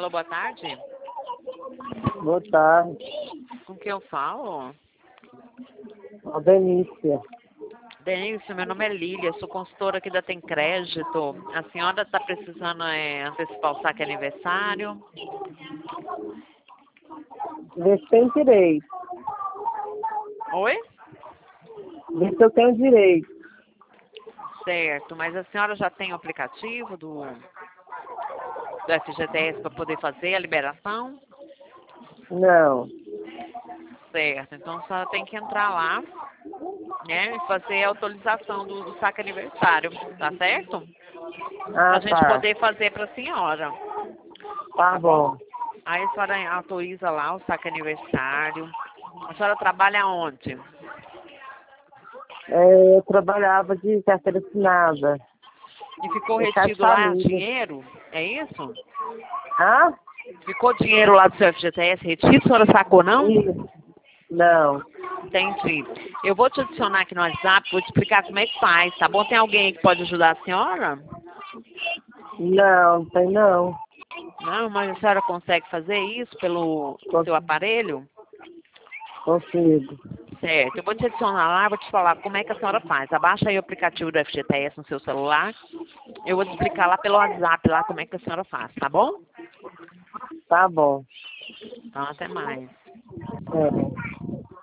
Alô, boa tarde. Boa tarde. Com quem eu falo? A Benícia. Denise, meu nome é Lília, sou consultora aqui da Tem Crédito. A senhora está precisando antecipar o saque aniversário? Vê se tem direito. Oi? Vê se eu tenho direito. Certo, mas a senhora já tem o aplicativo do FGTS para poder fazer a liberação? Não. Certo, então a senhora tem que entrar lá, né, e fazer a autorização do saque aniversário, tá certo? Pra Ah, gente tá. poder fazer pra senhora, Tá tá bom? bom. Aí a senhora autoriza lá o saque aniversário. A senhora trabalha onde? Eu trabalhava de carteira assinada. E ficou Em casa de retido lá família. dinheiro? É isso? Ah? Ficou dinheiro lá do seu FGTS retido? A senhora sacou, não? Isso. Não. Entendi. Eu vou te adicionar aqui no WhatsApp, vou te explicar como é que faz, tá bom? Tem alguém aí que pode ajudar a senhora? Não, tem não. Não, mas a senhora consegue fazer isso pelo seu aparelho? Consigo. Certo. Eu vou te adicionar lá, vou te falar como é que a senhora faz. Abaixa aí o aplicativo do FGTS no seu celular. Eu vou te explicar lá pelo WhatsApp lá como é que a senhora faz, tá bom? Tá bom. Então, até mais. É.